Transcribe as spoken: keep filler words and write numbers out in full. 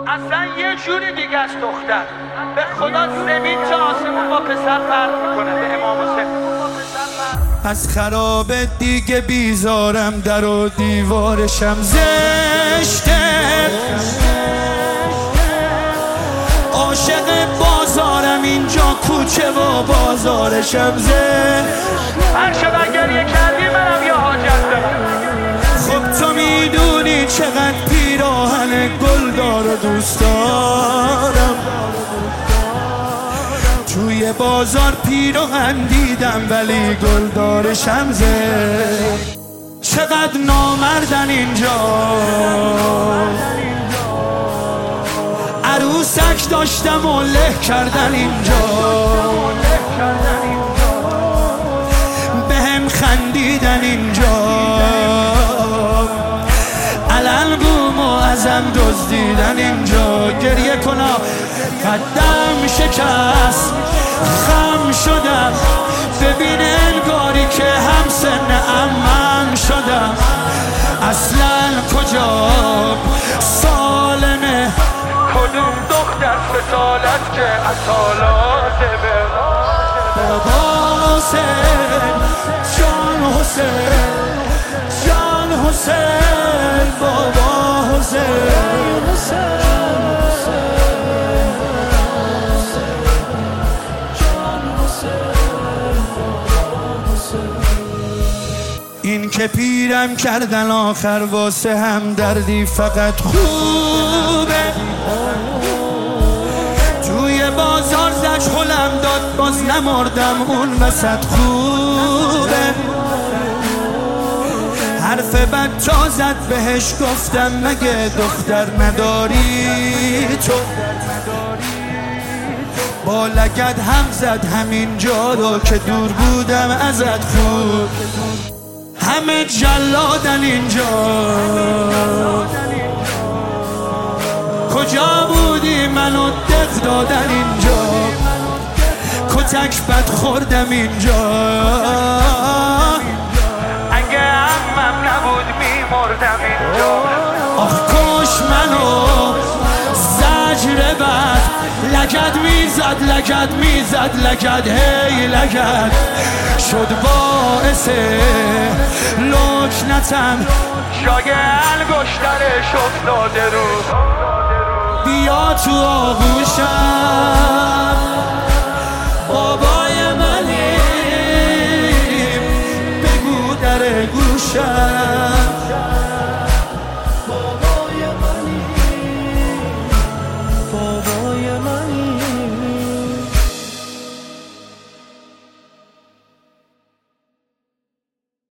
اصلا یه جوری دیگه است دختر. به خدا زمین تا آسمون با پسر فرق میکنه. به امام حسین از خراب دیگه بیزارم، در و دیوارشم زشته، عاشق بازارم اینجا کوچه و بازارشم زشت. هر شب گریه کردی منم یا حاجت دارم. خب تو میدونی چقدر پیراهن گلدار و دوست دارم، توی بازار پیراهن دیدم ولی گلدارشم زشت. چقدر نامردن اینجا، عروسک داشتم و له کردن اینجا، بهم خندیدن اینجا، علن بوم و ازم دزدیدن اینجا. گریه کنا قدم شکست، خم شدم، ببین انگاری که هم سن عمم شدم. اصلا کجا سالمه، کدوم دختر سالت که اصالات به بابا حسین، جان حسین، جان حسین، بابا حسین. این که پیرم کردن آخر واسه هم دردی فقط خوبه، توی بازار زش خلم داد باز نمردم اون وسط خوبه. حرف بد تا زد بهش گفتم مگه دختر نداری تو، با لگد هم زد همین جا رو که دور بودم ازت. خوب همه جلادن اینجا، کجا بودی منو دق دادن اینجا، کتک بد خوردم اینجا. اگه عمم نبود میمردم اینجا. آخ کش منو زجر بد، لگد میزد لگد میزد لگد هی لگد، شد باعث لکنتم، جای انگشترش افتاده رو. بیا تو آغوشم بابای منی، بگو در گوشم بابای منی، بابا